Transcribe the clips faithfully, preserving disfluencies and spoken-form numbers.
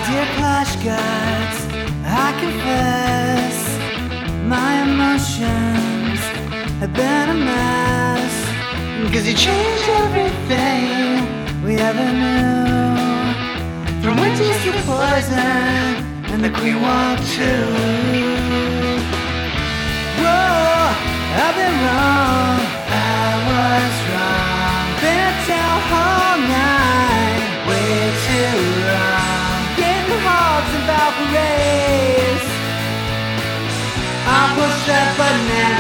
Dear Plush Guts, I confess my emotions have been a mess. Cause you changed everything we ever knew. From witches to poison and the Queen Walk too. Whoa, I've been wrong, I was wrong. Been at town all night, way too long. Getting hogs and Valkyries. I'll push that button and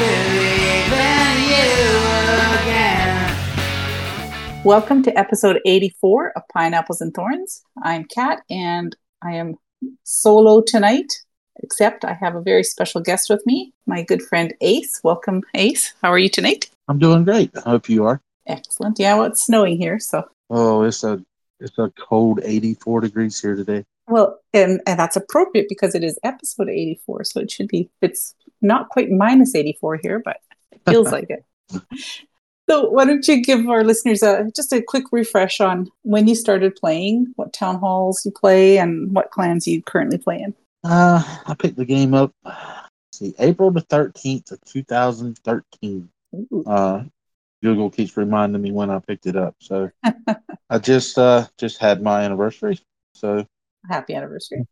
believe in you again. Welcome to episode eighty-four of Pineapples and Thorns. I'm Kat, and I am solo tonight, except I have a very special guest with me, my good friend Ace. Welcome, Ace. How are you tonight? I'm doing great. I hope you are. Excellent. Yeah, well, it's snowing here, so. Oh, it's a it's a cold eighty-four degrees here today. Well, and, and that's appropriate because it is episode eighty-four, so it should be, it's not quite minus eighty-four here, but it feels like it. So why don't you give our listeners a just a quick refresh on when you started playing, what town halls you play, and what clans you currently play in? Uh, I picked the game up, let's see, April the thirteenth of two thousand thirteen. Ooh. Uh, Google keeps reminding me when I picked it up. So I just uh, just had my anniversary. So Happy anniversary.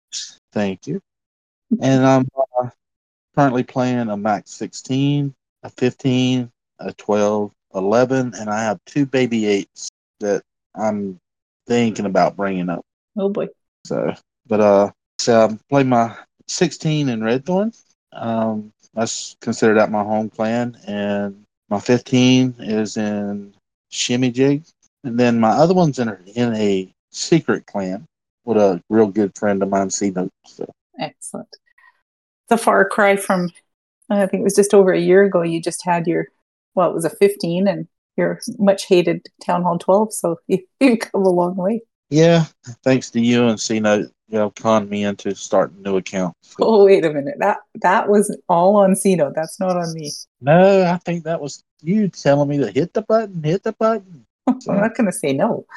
thank you. And I'm uh, currently playing a max sixteen, a fifteen, a twelve, eleven, and I have two baby eights that I'm thinking about bringing up. Oh boy. So, but uh, so I play my sixteen in Redthorn. Um, that's considered that my home clan, and my fifteen is in Shimmy Jig, and then my other one's in a, in a secret clan with a real good friend of mine, C Note. So. Excellent. It's a far cry from, I think it was just over a year ago, you just had your, well, it was a fifteen and your much hated Town Hall twelve, so you, you've come a long way. Yeah, thanks to you and C Note, you know, conned me into starting a new account. So. Oh, wait a minute. That that was all on C-Note. That's not on me. No, I think that was you telling me to hit the button, hit the button. So. I'm not going to say no.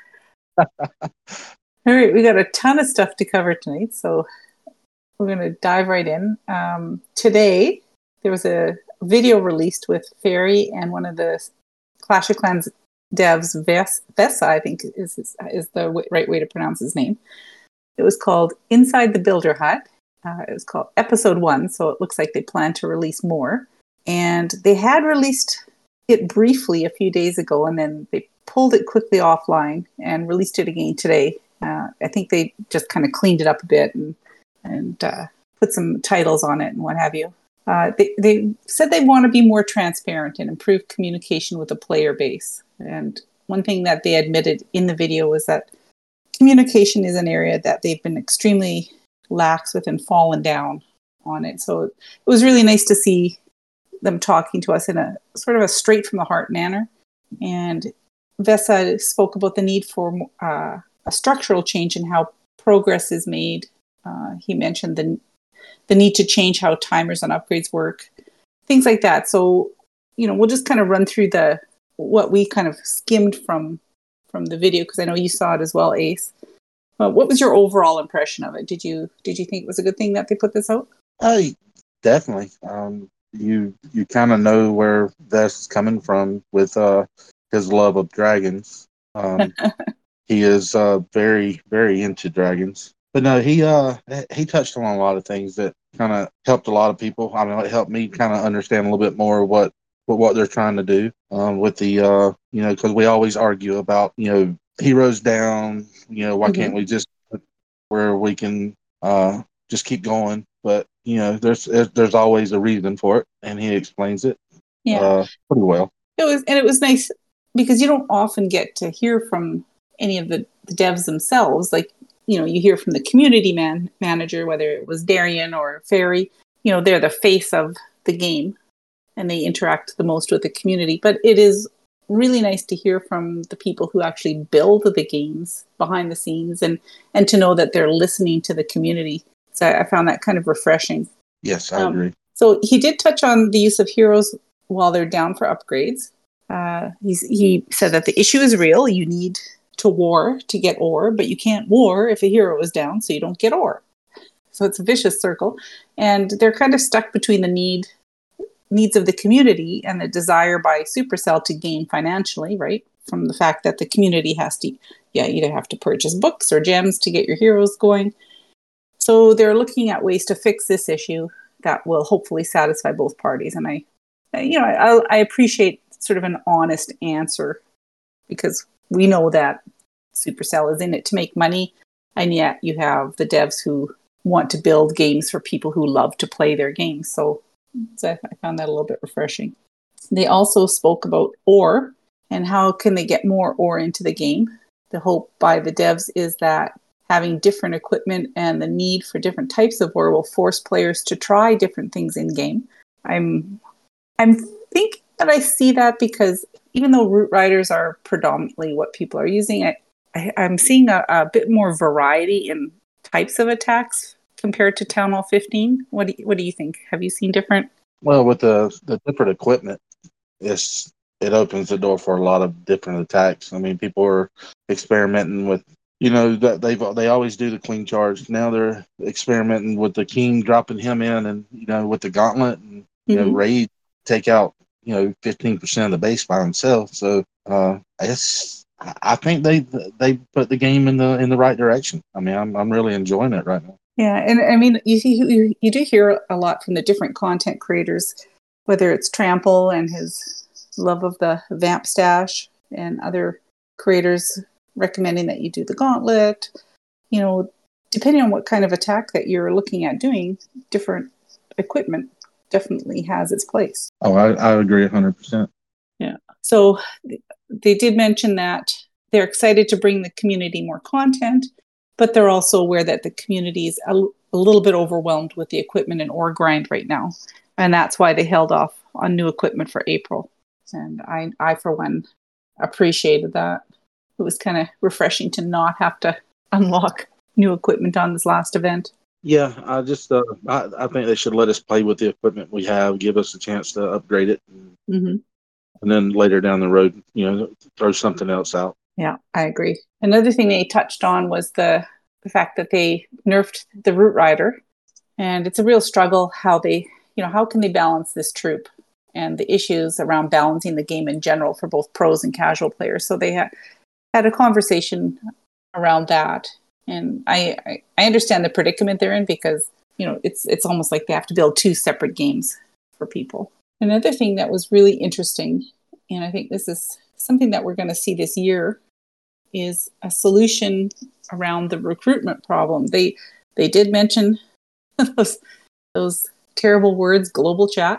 All right, we got a ton of stuff to cover tonight, so we're going to dive right in. Um, today, there was a video released with Fairy and one of the Clash of Clans devs, Ves- Vesa, I think is, is the w- right way to pronounce his name. It was called Inside the Builder Hut. Uh, it was called Episode one, so it looks like they plan to release more. And they had released it briefly a few days ago, and then they pulled it quickly offline and released it again today. Uh, I think they just kind of cleaned it up a bit and and uh, put some titles on it and what have you. Uh, they, they said they want to be more transparent and improve communication with the player base. And one thing that they admitted in the video was that communication is an area that they've been extremely lax with and fallen down on it. So it was really nice to see them talking to us in a sort of a straight from the heart manner. And Vesa spoke about the need for uh, a structural change in how progress is made. Uh, he mentioned the the need to change how timers on upgrades work, things like that. So, you know, we'll just kind of run through the what we kind of skimmed from from the video, because I know you saw it as well, Ace. Uh, what was your overall impression of it? Did you did you think it was a good thing that they put this out? Uh, definitely. Um, you you kind of know where Vess is coming from with uh, his love of dragons. Um, he is uh, very very into dragons. But no, he uh he touched on a lot of things that kind of helped a lot of people. I mean, it helped me kind of understand a little bit more what what, what they're trying to do um, with the uh you know, because we always argue about, you know, heroes down, you know, why mm-hmm. can't we just where we can uh just keep going? But you know, there's there's always a reason for it, and he explains it yeah uh, pretty well. It was and it was nice because you don't often get to hear from any of the, the devs themselves, like. You know, you hear from the community man manager, whether it was Darian or Fairy, you know, they're the face of the game and they interact the most with the community. But it is really nice to hear from the people who actually build the games behind the scenes and, and to know that they're listening to the community. So I found that kind of refreshing. Yes, I um, agree. So he did touch on the use of heroes while they're down for upgrades. Uh, he's, he said that the issue is real. You need to war to get ore, but you can't war if a hero is down, so you don't get ore. So it's a vicious circle. And they're kind of stuck between the need needs of the community and the desire by Supercell to gain financially, right? From the fact that the community has to, yeah, either have to purchase books or gems to get your heroes going. So they're looking at ways to fix this issue that will hopefully satisfy both parties. And I, you know, I, I appreciate sort of an honest answer, because we know that Supercell is in it to make money, and yet you have the devs who want to build games for people who love to play their games. So, so I found that a little bit refreshing. They also spoke about ore and how can they get more ore into the game. The hope by the devs is that having different equipment and the need for different types of ore will force players to try different things in game. I'm, I'm thinking that I see that because even though Root Riders are predominantly what people are using, I, I, I'm seeing a, a bit more variety in types of attacks compared to Town Hall fifteen. What do you, what do you think? Have you seen different? Well, with the the different equipment, it's it opens the door for a lot of different attacks. I mean, people are experimenting with, you know, that they've they always do the Queen Charge. Now they're experimenting with the King, dropping him in, and you know, with the Gauntlet, and you mm-hmm. know, Raid take out, you know, fifteen percent of the base by himself. So uh, it's I think they they put the game in the in the right direction. I mean, I'm I'm really enjoying it right now. Yeah, and I mean, you you, you do hear a lot from the different content creators, whether it's Trample and his love of the Vamp stash, and other creators recommending that you do the Gauntlet. You know, depending on what kind of attack that you're looking at doing, different equipment definitely has its place. Oh, I, I agree one hundred percent. Yeah. So they did mention that they're excited to bring the community more content, but they're also aware that the community is a, a little bit overwhelmed with the equipment and ore grind right now. And that's why they held off on new equipment for April. And I, I for one, appreciated that. It was kind of refreshing to not have to unlock new equipment on this last event. Yeah, I just uh, I, I think they should let us play with the equipment we have, give us a chance to upgrade it, and, mm-hmm. and then later down the road, you know, throw something else out. Yeah, I agree. Another thing they touched on was the the fact that they nerfed the Root Rider, and it's a real struggle how they, you know, how can they balance this troop and the issues around balancing the game in general for both pros and casual players. So they had had a conversation around that. And I, I, I understand the predicament they're in, because, you know, it's it's almost like they have to build two separate games for people. Another thing that was really interesting, and I think this is something that we're going to see this year, is a solution around the recruitment problem. They they did mention those those terrible words, global chat.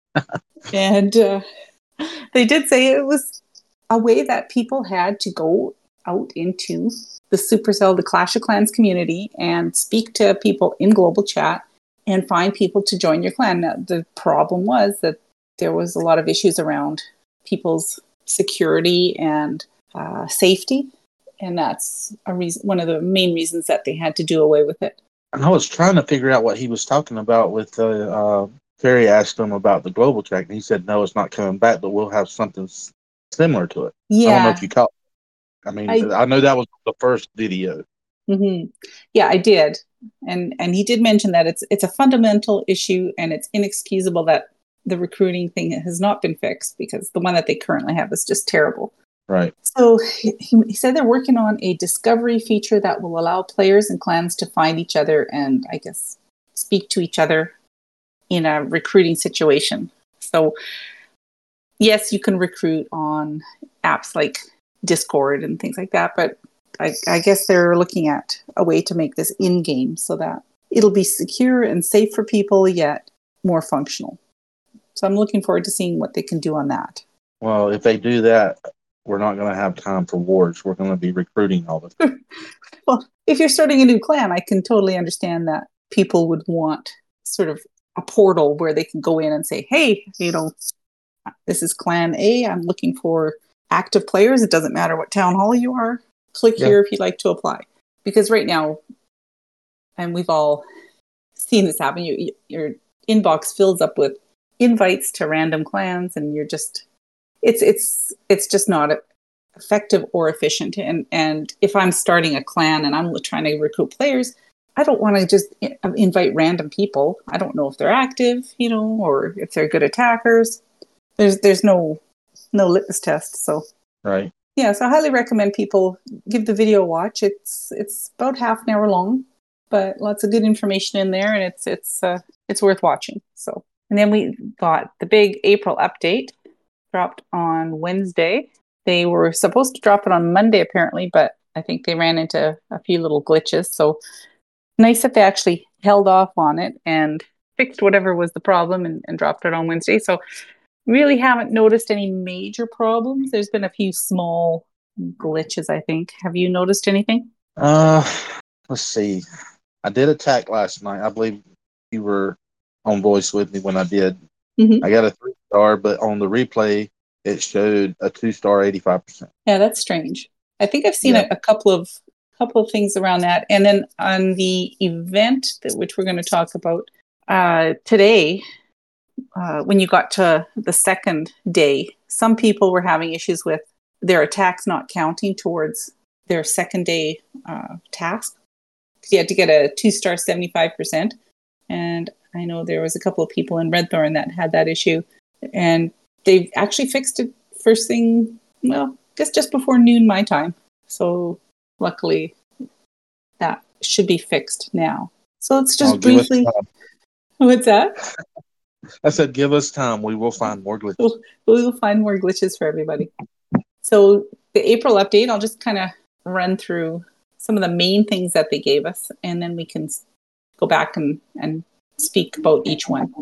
And uh, they did say it was a way that people had to go out into the Supercell, the Clash of Clans community, and speak to people in global chat and find people to join your clan. Now, the problem was that there was a lot of issues around people's security and uh, safety, and that's a reason, one of the main reasons that they had to do away with it. And I was trying to figure out what he was talking about with uh, uh, Terry asked him about the global track, and he said, no, it's not coming back, but we'll have something s- similar to it. Yeah. I don't know if you caught it. I mean, I, I know that was the first video. Mm-hmm. Yeah, I did. And and he did mention that it's it's a fundamental issue, and it's inexcusable that the recruiting thing has not been fixed, because the one that they currently have is just terrible. Right. So he, he said they're working on a discovery feature that will allow players and clans to find each other and, I guess, speak to each other in a recruiting situation. So, yes, you can recruit on apps like Discord and things like that, but I, I guess they're looking at a way to make this in-game so that it'll be secure and safe for people, yet more functional. So I'm looking forward to seeing what they can do on that. Well, if they do that, we're not going to have time for wars. We're going to be recruiting all the time. Well, if you're starting a new clan, I can totally understand that people would want sort of a portal where they can go in and say, hey, you know, this is Clan A. I'm looking for active players. It doesn't matter what town hall you are. Click yeah. here if you'd like to apply. Because right now, and we've all seen this happen, you, your inbox fills up with invites to random clans, and you're just, it's it's it's just not effective or efficient. And and if I'm starting a clan and I'm trying to recruit players, I don't want to just invite random people. I don't know if they're active, you know, or if they're good attackers. There's there's no no litmus test. So right. Yeah, so I highly recommend people give the video a watch. It's it's about half an hour long, but lots of good information in there, and it's it's uh, it's worth watching. So, and then we got the big April update dropped on Wednesday. They were supposed to drop it on Monday apparently, but I think they ran into a few little glitches. So nice that they actually held off on it and fixed whatever was the problem and, and dropped it on Wednesday. So really haven't noticed any major problems. There's been a few small glitches, I think. Have you noticed anything? Uh, let's see. I did attack last night. I believe you were on voice with me when I did. Mm-hmm. I got a three star, but on the replay, it showed a two star, eighty-five percent. Yeah, that's strange. I think I've seen Yeah. a, a couple of couple of things around that. And then on the event, that which we're going to talk about uh, today, uh, when you got to the second day, some people were having issues with their attacks not counting towards their second day uh, task. You had to get a two star, seventy-five percent. And I know there was a couple of people in Redthorn that had that issue. And they actually fixed it first thing, well, I guess just before noon my time. So luckily, that should be fixed now. So let's just Oh, give us briefly... time. What's that? I said, give us time. We will find more glitches. We'll, we will find more glitches for everybody. So the April update, I'll just kind of run through some of the main things that they gave us, and then we can go back and, and speak about each one.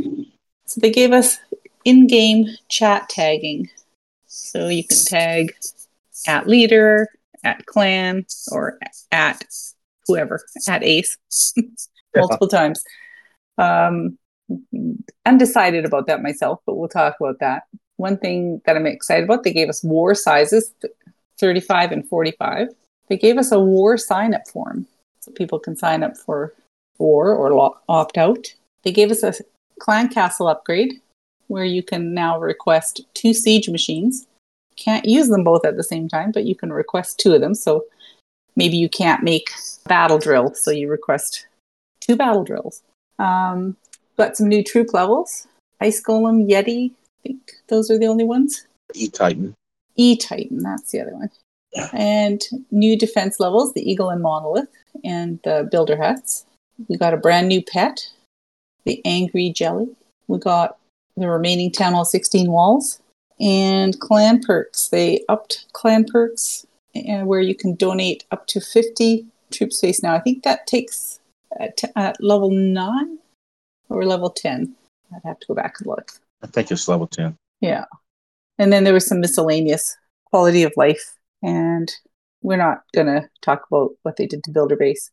So they gave us in-game chat tagging. So you can tag at leader, at clan, or at whoever, at ace, multiple yeah. times. Um, undecided about that myself, but we'll talk about that. One thing that I'm excited about, they gave us war sizes, thirty-five and forty-five. They gave us a war sign-up form, so people can sign up for war or lo- opt out. They gave us a clan castle upgrade, where you can now request two siege machines. Can't use them both at the same time, but you can request two of them. So maybe you can't make battle drill, so you request two battle drills. Um, got some new troop levels. Ice Golem, Yeti, I think those are the only ones. E-Titan. E-Titan, that's the other one. And new defense levels, the Eagle and Monolith, and the Builder Huts. We got a brand new pet, the Angry Jelly. We got the remaining Town Hall sixteen walls. And clan perks. They upped clan perks uh, where you can donate up to fifty troop space now. I think that takes at, t- at level nine or level ten. I'd have to go back and look. I think it's level ten. Yeah. And then there was some miscellaneous quality of life. And we're not going to talk about what they did to Builder Base.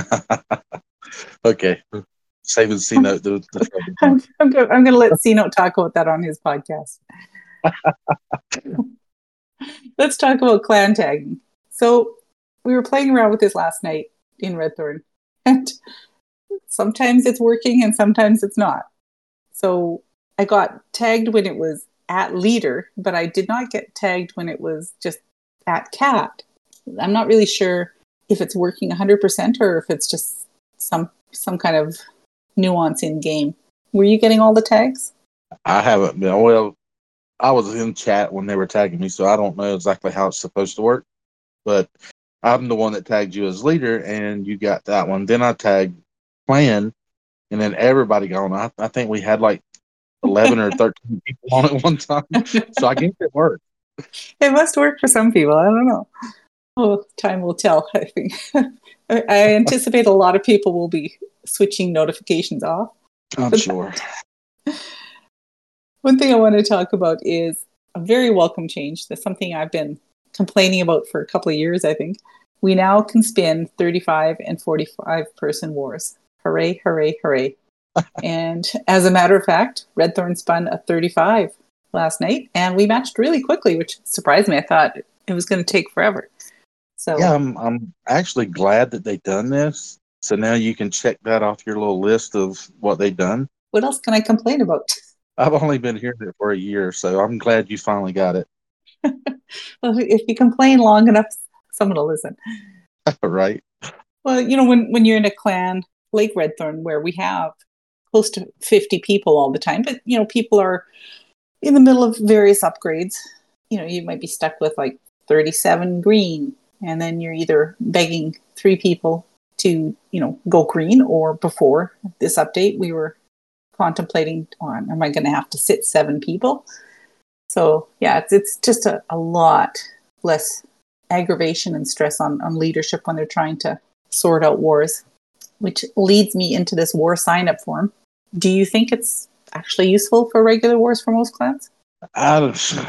Okay. Saving C-Note. The, the I'm, I'm going I'm to let C-Note talk about that on his podcast. Let's talk about clan tagging. So we were playing around with this last night in Redthorn, and sometimes it's working and sometimes it's not. So I got tagged when it was at leader, but I did not get tagged when it was just at cat. I'm not really sure if it's working one hundred percent or if it's just some some kind of nuance in game. Were you getting all the tags? I haven't been. Well, I was in chat when they were tagging me, so I don't know exactly how it's supposed to work. But I'm the one that tagged you as leader, and you got that one. Then I tagged clan, and then everybody gone. I, I think we had like eleven or thirteen people on at one time. So I guess it worked. It must work for some people. I don't know. Oh, time will tell, I think. I anticipate a lot of people will be switching notifications off. I'm but sure. One thing I want to talk about is a very welcome change. That's something I've been complaining about for a couple of years, I think. We now can spin thirty-five and forty-five person wars. Hooray, hooray, hooray. And as a matter of fact, Redthorn spun a thirty-five last night, and we matched really quickly, which surprised me. I thought it was going to take forever. So yeah, I'm I'm actually glad that they've done this. So now you can check that off your little list of what they've done. What else can I complain about? I've only been hearing it for a year, so I'm glad you finally got it. Well, if you complain long enough, someone will listen. Right. Well, you know, when, when you're in a clan like Redthorn, where we have close to fifty people all the time, but, you know, people are in the middle of various upgrades. You know, you might be stuck with like thirty-seven green, and then you're either begging three people to, you know, go green, or before this update, we were contemplating on, am I going to have to sit seven people? So yeah, it's, it's just a, a lot less aggravation and stress on, on leadership when they're trying to sort out wars, which leads me into this war sign-up form. Do you think it's actually useful for regular wars for most clans? I,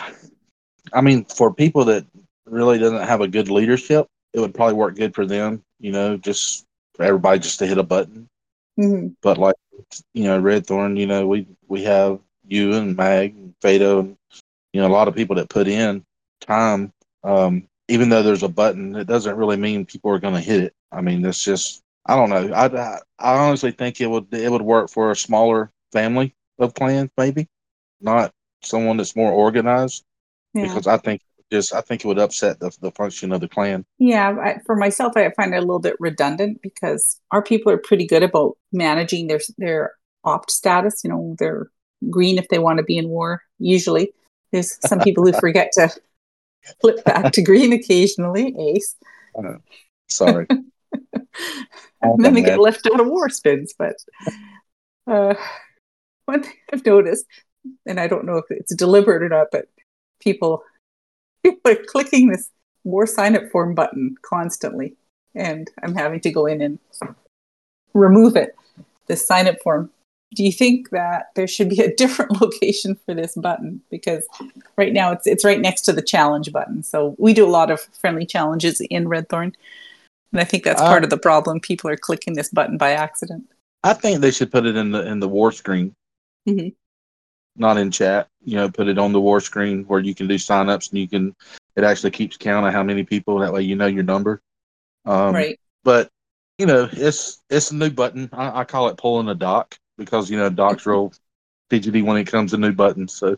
I mean, for people that really doesn't have a good leadership, it would probably work good for them, you know, just for everybody just to hit a button. Mm-hmm. But like, you know, Redthorn, you know, we, we have you and Mag and Fado and, you know, a lot of people that put in time. Um, even though there's a button, it doesn't really mean people are going to hit it. I mean, it's just, I don't know. I, I, I honestly think it would it would work for a smaller family of clans, maybe not someone that's more organized. Yeah. Because I think just I think it would upset the the function of the clan. Yeah, I, for myself, I find it a little bit redundant because our people are pretty good about managing their their opt status. You know, they're green if they want to be in war. Usually, there's some people who forget to flip back to green occasionally. Ace. Uh, sorry. And then they get left out of war spins. But uh, one thing I've noticed, and I don't know if it's deliberate or not, but people, people are clicking this war sign-up form button constantly. And I'm having to go in and remove it, this sign-up form. Do you think that there should be a different location for this button? Because right now it's it's right next to the challenge button. So we do a lot of friendly challenges in Redthorn. And I think that's part uh, of the problem. People are clicking this button by accident. I think they should put it in the in the war screen, mm-hmm. not in chat. You know, put it on the war screen where you can do signups and you can. It actually keeps count of how many people. That way, you know your number. Um, right. But you know, it's it's a new button. I, I call it pulling a doc because you know docs real fidgety when it comes to new buttons. So,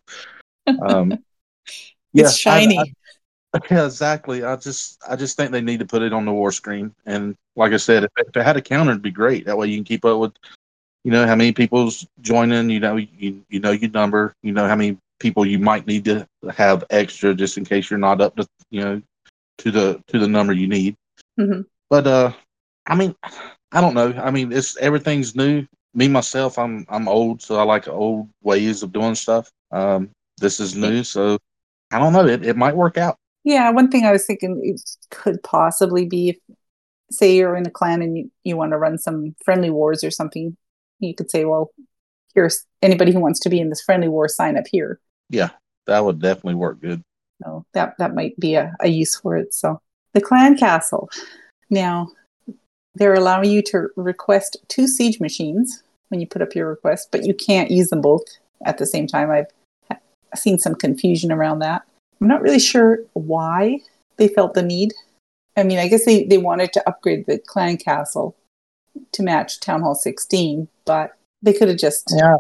um, yeah, it's shiny. I, I, Yeah, exactly. I just, I just think they need to put it on the war screen. And like I said, if, if it had a counter, it'd be great. That way, you can keep up with, you know, how many people's joining. You know, you you know your number. You know how many people you might need to have extra, just in case you're not up to, you know, to the to the number you need. Mm-hmm. But uh, I mean, I don't know. I mean, it's everything's new. Me myself, I'm I'm old, so I like old ways of doing stuff. Um, this is new, so I don't know. It it might work out. Yeah, one thing I was thinking it could possibly be if, say, you're in a clan and you, you want to run some friendly wars or something, you could say, well, here's anybody who wants to be in this friendly war, sign up here. Yeah, that would definitely work good. So that, that might be a, a use for it. So the clan castle. Now, they're allowing you to request two siege machines when you put up your request, but you can't use them both at the same time. I've seen some confusion around that. I'm not really sure why they felt the need. I mean, I guess they, they wanted to upgrade the clan castle to match Town Hall sixteen, but they could have just... Yeah,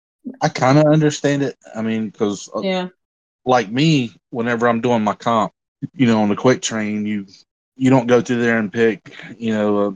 I kind of understand it. I mean, because yeah. like me, whenever I'm doing my comp, you know, on the quick train, you you don't go through there and pick, you know, a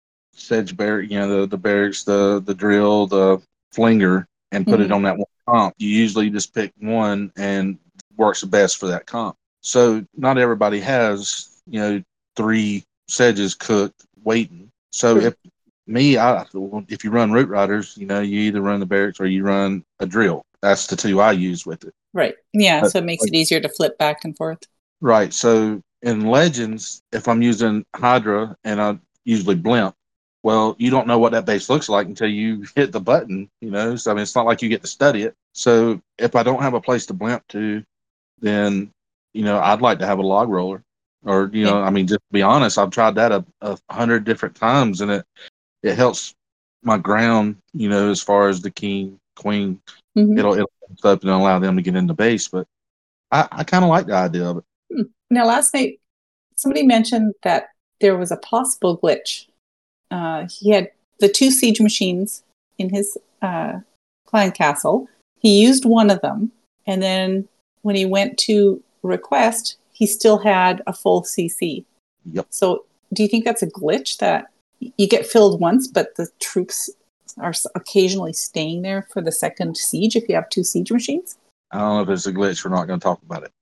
sedge barrack, you know, the, the barracks, the, the drill, the flinger, and put mm-hmm. it on that one comp. You usually just pick one and works the best for that comp. So not everybody has, you know, three sedges cooked waiting. So if me, I if you run Root Riders, you know, you either run the barracks or you run a drill. That's the two I use with it. Right. Yeah. But, so it makes like, it easier to flip back and forth. Right. So in Legends, if I'm using Hydra and I usually blimp, well, you don't know what that base looks like until you hit the button, you know. So I mean, it's not like you get to study it. So if I don't have a place to blimp to, then, you know, I'd like to have a log roller. Or, you know, I mean, just to be honest, I've tried that a, a hundred different times, and it it helps my ground, you know, as far as the king, queen. Mm-hmm. It'll it'll up and allow them to get in the base. But I, I kind of like the idea of it. Now, last night, somebody mentioned that there was a possible glitch. Uh, he had the two siege machines in his uh, clan castle. He used one of them, and then when he went to request, he still had a full C C. Yep. So do you think that's a glitch that you get filled once, but the troops are occasionally staying there for the second siege if you have two siege machines? I don't know if it's a glitch. We're not going to talk about it.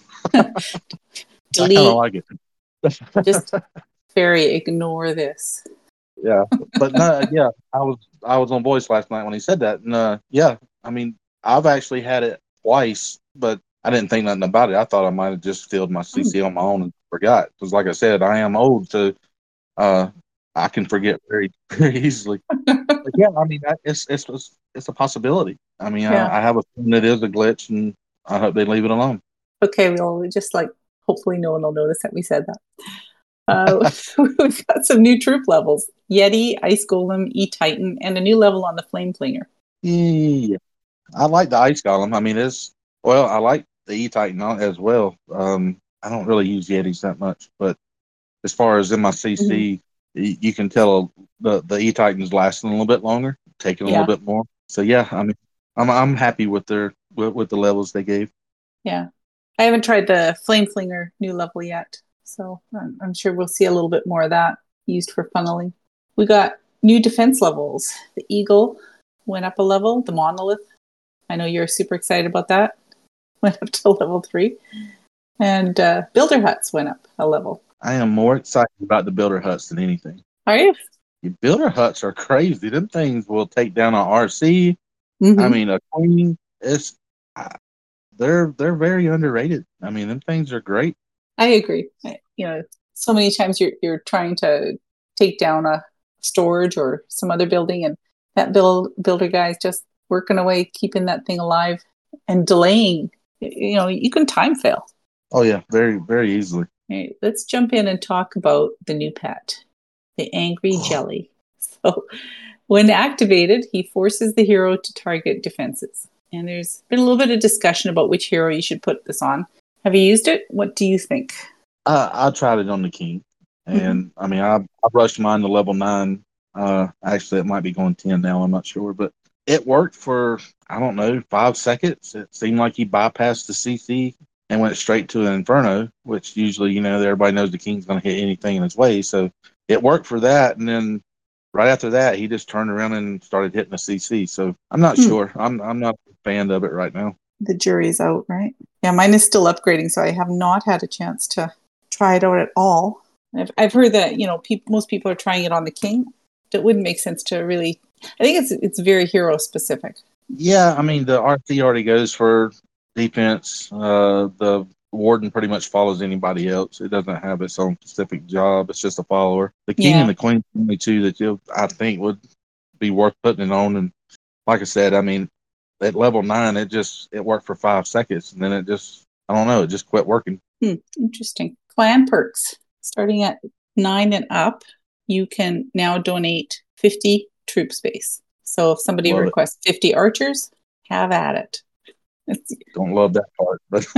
Delete. I don't like it. Just fairy, ignore this. Yeah, but no, yeah, I was I was on voice last night when he said that, and uh, yeah, I mean, I've actually had it twice, but I didn't think nothing about it. I thought I might have just filled my C C mm. on my own and forgot. Because, like I said, I am old, so uh, I can forget very very easily. But yeah, I mean, it's it's it's a possibility. I mean, yeah. I, I have a feeling it is a glitch, and I hope they leave it alone. Okay, we'll just like hopefully no one will notice that we said that. Uh, we've got some new troop levels: Yeti, Ice Golem, E-Titan, and a new level on the Flame Flinger. Yeah, I like the Ice Golem. I mean, it's well, I like the E-Titan as well. Um, I don't really use Yetis that much, but as far as in my C C, mm-hmm. you can tell the the E-Titan's lasting a little bit longer, taking a yeah. little bit more. So yeah, I mean, I'm I'm happy with their with, with the levels they gave. Yeah, I haven't tried the Flame Flinger new level yet, so I'm, I'm sure we'll see a little bit more of that used for funneling. We got new defense levels. The Eagle went up a level. The Monolith, I know you're super excited about that, went up to level three. And uh, Builder Huts went up a level. I am more excited about the Builder Huts than anything. Are you? The Builder Huts are crazy. Them things will take down an R C. Mm-hmm. I mean, a queen. It's uh, they're they're very underrated. I mean, them things are great. I agree. I, you know, so many times you're you're trying to take down a storage or some other building, and that build builder guy is just working away, keeping that thing alive and delaying. You know, you can time fail. Oh yeah, very very easily. Right, let's jump in and talk about the new pet, the Angry Jelly. So when activated, he forces the hero to target defenses. And there's been a little bit of discussion about which hero you should put this on. Have you used it? What do you think? Uh, I tried it on the King. And, mm-hmm. I mean, I, I rushed mine to level nine. Uh, actually, it might be going ten now. I'm not sure. But it worked for, I don't know, five seconds. It seemed like he bypassed the C C and went straight to an Inferno, which usually, you know, everybody knows the King's going to hit anything in his way. So it worked for that. And then right after that, he just turned around and started hitting the C C. So I'm not hmm. sure. I'm I'm not a fan of it right now. The jury's out, right? Yeah, mine is still upgrading, so I have not had a chance to try it out at all. I've, I've heard that, you know, pe- most people are trying it on the King. It wouldn't make sense to really... I think it's it's very hero-specific. Yeah, I mean, the R C already goes for defense. Uh, the Warden pretty much follows anybody else. It doesn't have its own specific job. It's just a follower. The King yeah. and the Queen are the only two that you I think would be worth putting it on. And like I said, I mean, at level nine, it just it worked for five seconds, and then it just I don't know, it just quit working. Hmm, interesting. Clan perks starting at nine and up. You can now donate fifty troop space. So if somebody love requests it. fifty archers, have at it. It's, don't love that part, but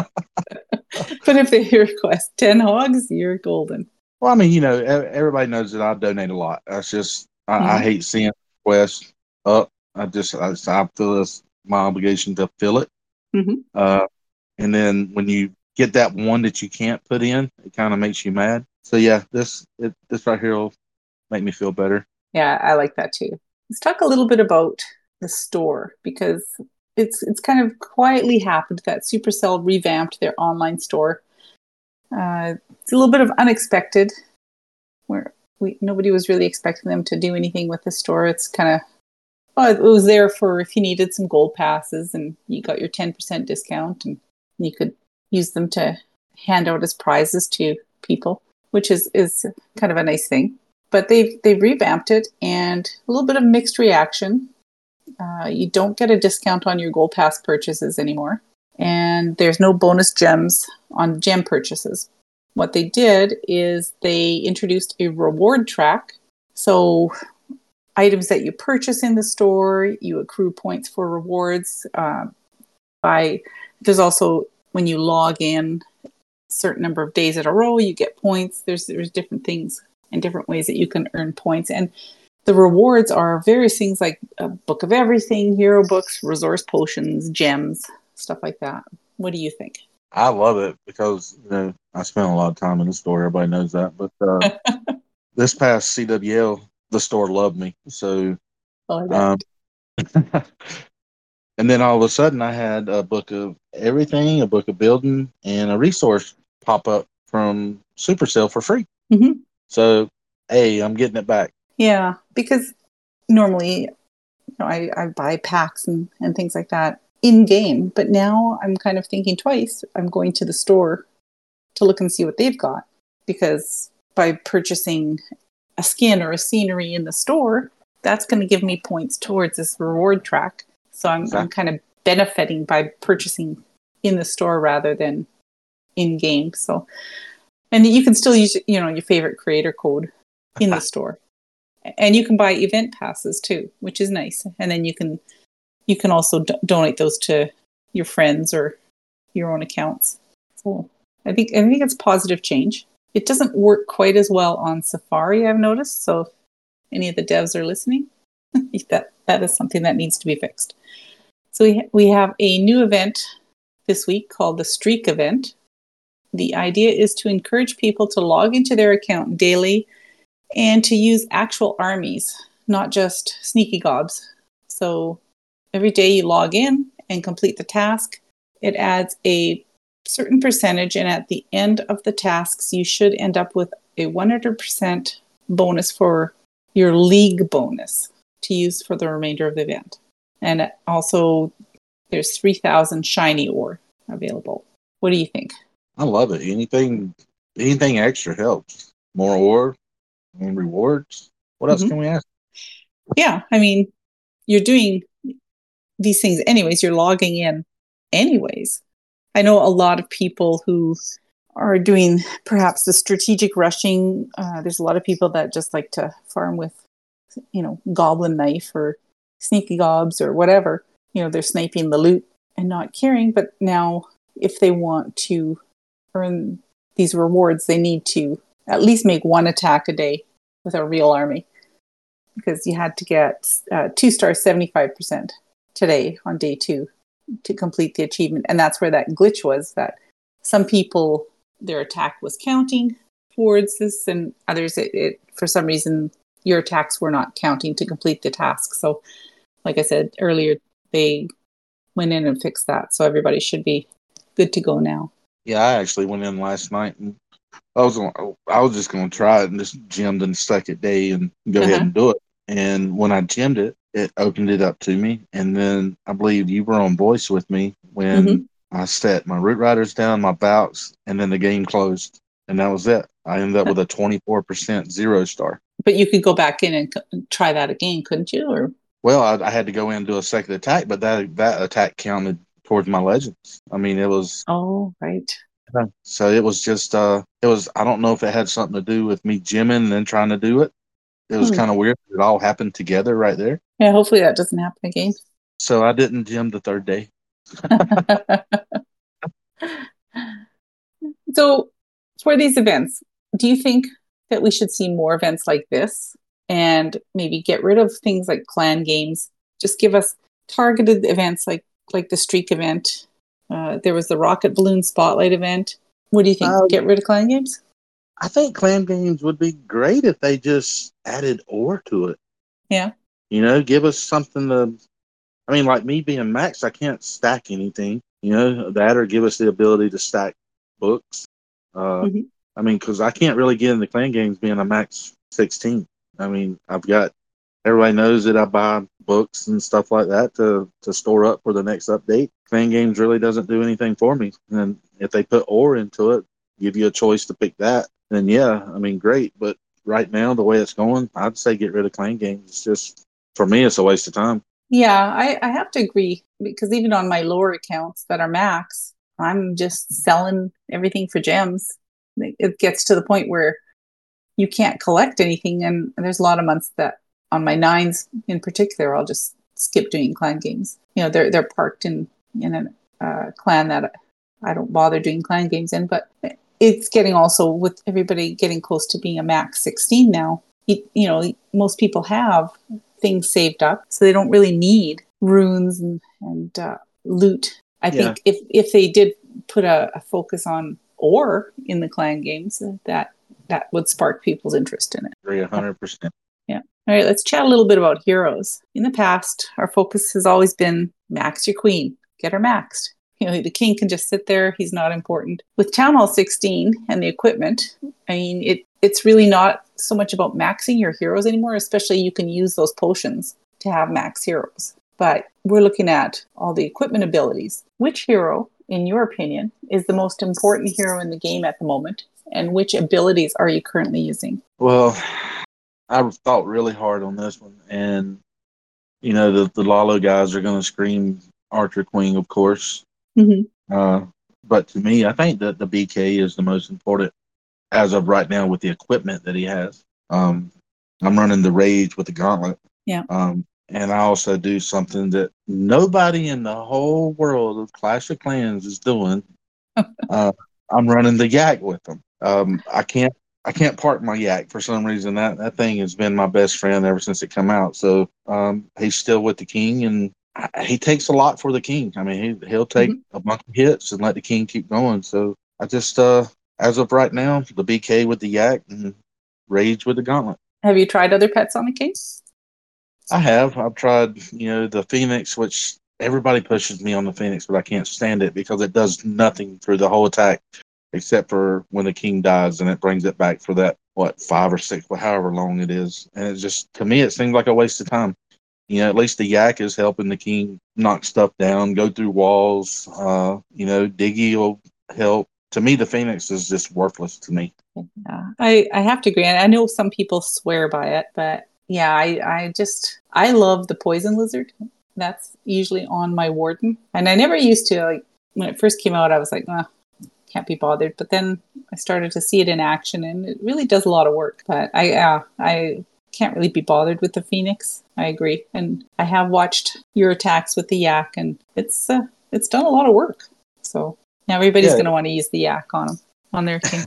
but if they request ten hogs, you're golden. Well, I mean, you know, everybody knows that I donate a lot. That's just I, mm-hmm. I hate seeing requests up. I just I, I feel it's my obligation to fill it. Mm-hmm. Uh, and then when you get that one that you can't put in, it kind of makes you mad. So yeah, this it, this right here will make me feel better. Yeah, I like that too. Let's talk a little bit about the store, because it's it's kind of quietly happened that Supercell revamped their online store. Uh, it's a little bit of unexpected, where we nobody was really expecting them to do anything with the store. It's kind of well, it was there for if you needed some gold passes and you got your ten percent discount, and you could use them to hand out as prizes to people, which is, is kind of a nice thing. But they've they've revamped it, and a little bit of mixed reaction. Uh, you don't get a discount on your gold pass purchases anymore, and there's no bonus gems on gem purchases. What they did is they introduced a reward track. So items that you purchase in the store, you accrue points for rewards. Uh, by there's also when you log in a certain number of days in a row, you get points. There's there's different things and different ways that you can earn points. And the rewards are various things like a book of everything, hero books, resource potions, gems, stuff like that. What do you think? I love it because you know I spend a lot of time in the store. Everybody knows that. But uh, this past C W L, the store loved me. So, Oh, I um, bet. and then all of a sudden, I had a book of everything, a book of building, and a resource pop up from Supercell for free. Mm-hmm. So, hey, I'm getting it back. Yeah, because normally, you know, I, I buy packs and, and things like that in game, but now I'm kind of thinking twice. I'm going to the store to look and see what they've got, because by purchasing a skin or a scenery in the store, that's going to give me points towards this reward track. So I'm, exactly. I'm kind of benefiting by purchasing in the store rather than in game. So, and you can still use, you know, your favorite creator code in the store, and you can buy event passes too, which is nice. And then you can, you can also do- donate those to your friends or your own accounts. So I think, I think it's positive change. It doesn't work quite as well on Safari, I've noticed. So if any of the devs are listening, that that is something that needs to be fixed. So we ha- we have a new event this week called the Streak event. The idea is to encourage people to log into their account daily and to use actual armies, not just sneaky gobs. So every day you log in and complete the task, it adds a certain percentage, and at the end of the tasks, you should end up with a one hundred percent bonus for your league bonus to use for the remainder of the event. And also, there's three thousand shiny ore available. What do you think? I love it. Anything, anything extra helps. More ore and rewards. What else mm-hmm. can we ask? Yeah, I mean, you're doing these things anyways. You're logging in anyways. I know a lot of people who are doing perhaps the strategic rushing. Uh, there's a lot of people that just like to farm with, you know, goblin knife or sneaky gobs or whatever. You know, they're sniping the loot and not caring. But now if they want to earn these rewards, they need to at least make one attack a day with a real army, because you had to get uh, two stars seventy-five percent today on day two to complete the achievement. And that's where that glitch was, that some people, their attack was counting towards this, and others, it, it for some reason, your attacks were not counting to complete the task. So like I said earlier, they went in and fixed that. So everybody should be good to go now. Yeah, I actually went in last night and I was gonna, I was just going to try it and just gemmed and stuck it day and go uh-huh. ahead and do it. And when I gemmed it, it opened it up to me. And then I believe you were on voice with me when mm-hmm. I set my root riders down, my bouts, and then the game closed. And that was it. I ended up with a twenty-four percent zero star. But you could go back in and c- try that again, couldn't you? Or Well, I, I had to go in and do a second attack, but that that attack counted towards my legends. I mean, it was... Oh, right. So it was just, uh, it was, I don't know if it had something to do with me gemming and then trying to do it. It was hmm. kind of weird. It all happened together right there. Yeah, hopefully that doesn't happen again. So I didn't gem the third day. So for these events, do you think that we should see more events like this and maybe get rid of things like clan games? Just give us targeted events like, like the Streak event. Uh, there was the Rocket Balloon Spotlight event. What do you think? Uh, get rid of clan games? I think clan games would be great if they just added ore to it. Yeah. You know, give us something to... I mean, like me being max, I can't stack anything. You know, that or give us the ability to stack books. Uh, mm-hmm. I mean, because I can't really get into clan games being a max sixteen. I mean, I've got... Everybody knows that I buy books and stuff like that to, to store up for the next update. Clan games really doesn't do anything for me. And if they put ore into it, give you a choice to pick that, then yeah, I mean, great. But right now, the way it's going, I'd say get rid of clan games. It's just, for me, it's a waste of time. Yeah, I, I have to agree, because even on my lower accounts that are max, I'm just selling everything for gems. It gets to the point where you can't collect anything. And there's a lot of months that on my nines in particular, I'll just skip doing clan games. You know, they're they're parked in, in a uh, clan that I don't bother doing clan games in, but it's getting also, with everybody getting close to being a max sixteen now, you, you know, most people have things saved up, so they don't really need runes and, and uh, loot. I yeah. think if, if they did put a, a focus on ore in the clan games, that that would spark people's interest in it. Agree one hundred percent. Yeah. All right, let's chat a little bit about heroes. In the past, our focus has always been max your queen, get her maxed. You know, the king can just sit there. He's not important. With Town Hall sixteen and the equipment, I mean, it it's really not so much about maxing your heroes anymore, especially you can use those potions to have max heroes. But we're looking at all the equipment abilities. Which hero, in your opinion, is the most important hero in the game at the moment? And which abilities are you currently using? Well, I've thought really hard on this one. And, you know, the, the Lalo guys are going to scream Archer Queen, of course. Mm-hmm. Uh, but to me, I think that the B K is the most important as of right now with the equipment that he has. Um, I'm running the Rage with the Gauntlet. Yeah. Um, and I also do something that nobody in the whole world of Clash of Clans is doing. uh, I'm running the Yak with them. Um, I can't I can't park my Yak for some reason. That that thing has been my best friend ever since it came out. So um, he's still with the king, and I, he takes a lot for the king. I mean, he he'll take mm-hmm. a bunch of hits and let the king keep going. So I just uh, as of right now, the B K with the Yak and Rage with the Gauntlet. Have you tried other pets on the king? I have. I've tried, you know, the Phoenix, which everybody pushes me on the Phoenix, but I can't stand it because it does nothing through the whole attack except for when the king dies, and it brings it back for that, what, five or six, however long it is. And it just, to me, it seems like a waste of time. You know, at least the Yak is helping the king knock stuff down, go through walls. Uh, you know, Diggy will help. To me, the Phoenix is just worthless to me. Yeah, I, I have to agree. And I know some people swear by it, but yeah, I, I just, I love the Poison Lizard. That's usually on my Warden. And I never used to, like, when it first came out, I was like, oh, can't be bothered. But then I started to see it in action, and it really does a lot of work. But I, uh, I can't really be bothered with the Phoenix. I agree. And I have watched your attacks with the Yak, and it's, uh, it's done a lot of work. So now everybody's yeah. going to want to use the Yak on them, on their king.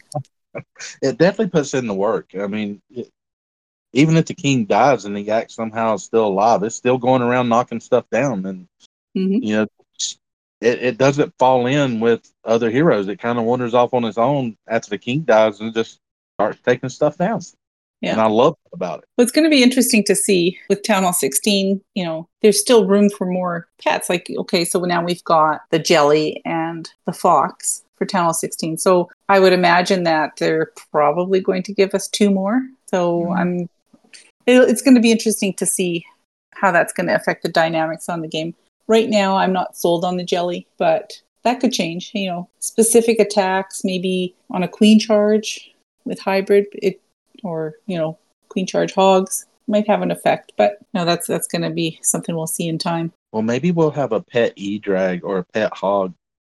It definitely puts in the work. I mean, it, even if the king dies and the Yak somehow is still alive, it's still going around knocking stuff down. And, mm-hmm. you know, it, it doesn't fall in with other heroes. It kind of wanders off on its own after the king dies and just starts taking stuff down. Yeah. And I love about it. Well, it's going to be interesting to see with Town Hall sixteen, you know, there's still room for more pets. Like, okay, so now we've got the Jelly and the Fox for Town Hall sixteen. So I would imagine that they're probably going to give us two more. So mm-hmm. I'm, it, it's going to be interesting to see how that's going to affect the dynamics on the game. Right now, I'm not sold on the Jelly, but that could change. You know, specific attacks, maybe on a Queen Charge with hybrid, it, or, you know, Queen Charge Hogs might have an effect. But no, that's that's going to be something we'll see in time. Well, maybe we'll have a pet E-Drag or a pet Hog.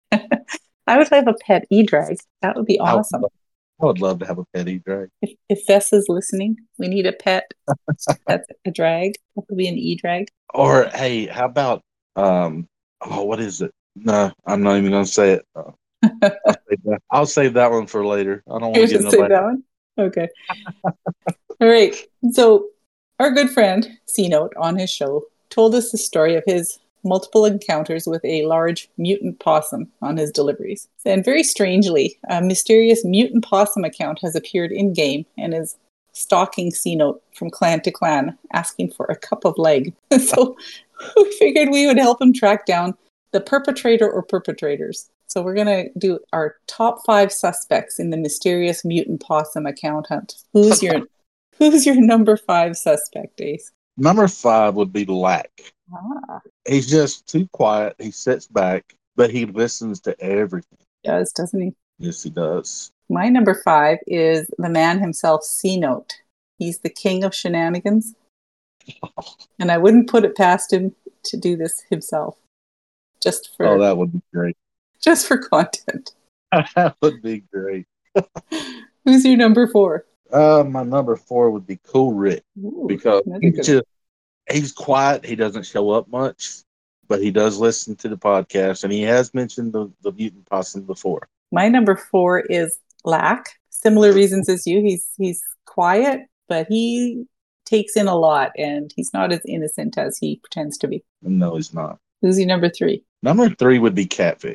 I would have a pet E-Drag. That would be awesome. I would, I would love to have a pet E-Drag. If, if Vess is listening, we need a pet. That's a drag. That would be an E-Drag. Or, hey, how about, um, oh, what is it? No, I'm not even going to say it. Uh, I'll, save that. I'll save that one for later. I don't want to get nobody. Save that one? Okay. All right. So our good friend C-Note on his show told us the story of his multiple encounters with a large mutant possum on his deliveries. And very strangely, a mysterious mutant possum account has appeared in-game and is stalking C-Note from clan to clan, asking for a cup of leg. So we figured we would help him track down the perpetrator or perpetrators. So we're going to do our top five suspects in the mysterious mutant possum account hunt. Who's your Who's your number five suspect, Ace? Number five would be Lack. Ah. He's just too quiet. He sits back, but he listens to everything. He does, doesn't he? Yes, he does. My number five is the man himself, C-Note. He's the king of shenanigans. And I wouldn't put it past him to do this himself. Just for Oh, that would be great. Just for content. That would be great. Who's your number four? Uh, my number four would be Cool Rick. Ooh, because he's just, he's quiet. He doesn't show up much, but he does listen to the podcast, and he has mentioned the, the mutant possum before. My number four is Lack. Similar reasons as you. He's he's quiet, but he takes in a lot, and he's not as innocent as he pretends to be. No, he's not. Who's your number three? Number three would be Catfish.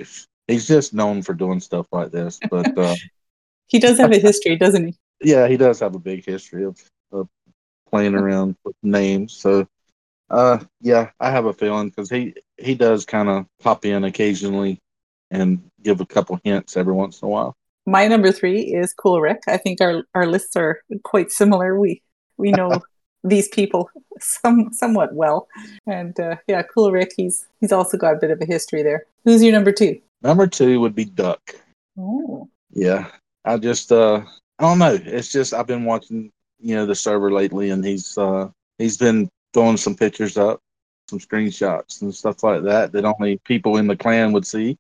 he's just known for doing stuff like this. But uh, he does have a history, doesn't he? Yeah, he does have a big history of, of playing around with names. So, uh, yeah, I have a feeling because he, he does kind of pop in occasionally and give a couple hints every once in a while. My number three is Cool Rick. I think our, our lists are quite similar. We we know these people some somewhat well, and uh, yeah, Cool Rick. He's he's also got a bit of a history there. Who's your number two? Number two would be Duck. Oh, yeah. I just uh, I don't know. It's just I've been watching you know the server lately, and he's uh, he's been throwing some pictures up, some screenshots and stuff like that that only people in the clan would see.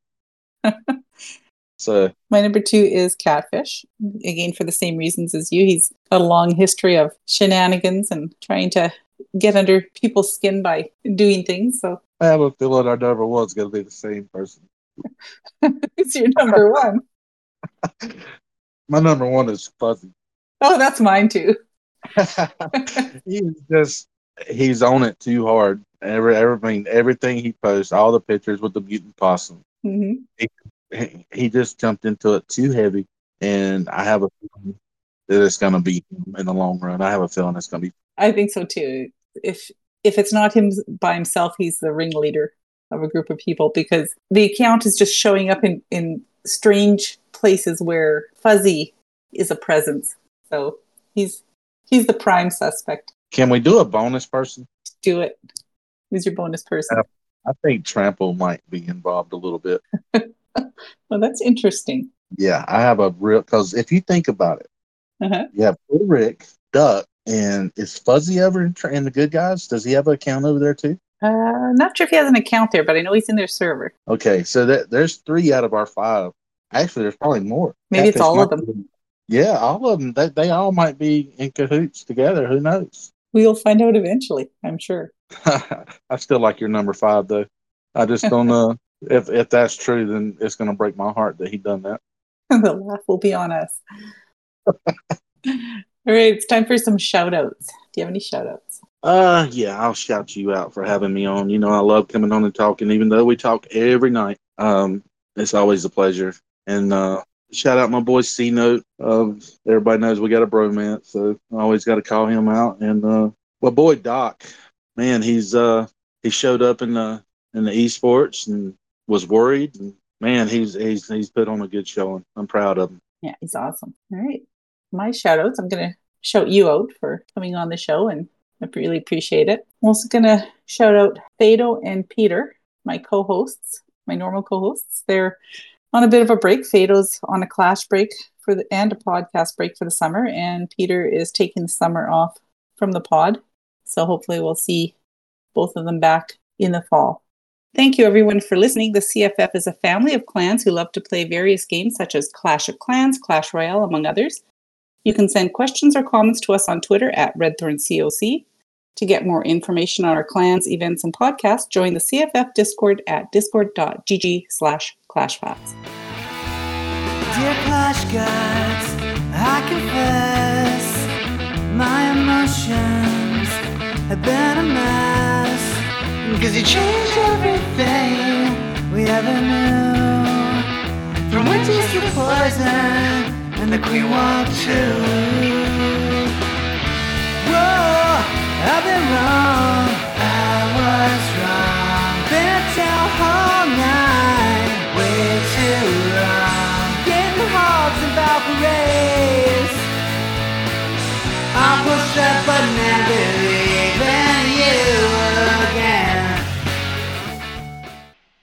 So my number two is Catfish. Again, for the same reasons as you. He's got a long history of shenanigans and trying to get under people's skin by doing things. So I have a feeling our number one's going to be the same person. It's your number one. My number one is Fuzzy. Oh, that's mine too. He's just he's on it too hard. Every everything everything he posts, all the pictures with the mutant possum. Mm-hmm. He, he, he just jumped into it too heavy, and I have a feeling that it's going to be him in the long run. I have a feeling it's going to be. I think so too. If if it's not him by himself, he's the ringleader of a group of people, because the account is just showing up in, in strange places where Fuzzy is a presence. So he's he's the prime suspect. Can we do a bonus person? Do it. Who's your bonus person? I, I think Trample might be involved a little bit. Well, that's interesting. Yeah, I have a real, because if you think about it, uh-huh. you have Rick, Duck, and is Fuzzy ever in, in the Good Guys? Does he have an account over there too? Uh, not sure if he has an account there, but I know he's in their server. Okay, so that there's three out of our five. Actually, there's probably more. Maybe Catfish it's all of them. Be, yeah, all of them. They, they all might be in cahoots together. Who knows? We'll find out eventually, I'm sure. I still like your number five, though. I just don't know. If if that's true, then it's going to break my heart that he done that. The laugh will be on us. All right, it's time for some shout-outs. Do you have any shout-outs? Uh, yeah, I'll shout you out for having me on. You know, I love coming on and talking, even though we talk every night. Um, it's always a pleasure. And uh, shout out my boy C-Note. Uh, everybody knows we got a bromance, so I always got to call him out. And uh, my boy Doc, man, he's uh he showed up in the in the esports and was worried. And man, he's he's he's put on a good showing. I'm proud of him. Yeah, he's awesome. All right, my shout outs. I'm gonna shout you out for coming on the show, and I really appreciate it. I'm also gonna shout out Fado and Peter, my co-hosts, my normal co-hosts. They're on a bit of a break. Fado's on a Clash break for the and a podcast break for the summer, and Peter is taking the summer off from the pod. So hopefully we'll see both of them back in the fall. Thank you everyone for listening. The C F F is a family of clans who love to play various games such as Clash of Clans, Clash Royale, among others. You can send questions or comments to us on Twitter at RedthornCoc. To get more information on our clans, events, and podcasts, join the C F F Discord at discord.gg slash clashpaths. Dear Clash Gods, I confess my emotions have been a mess, because you changed everything we ever knew, from witches to poison and the Queen Walk too. Whoa.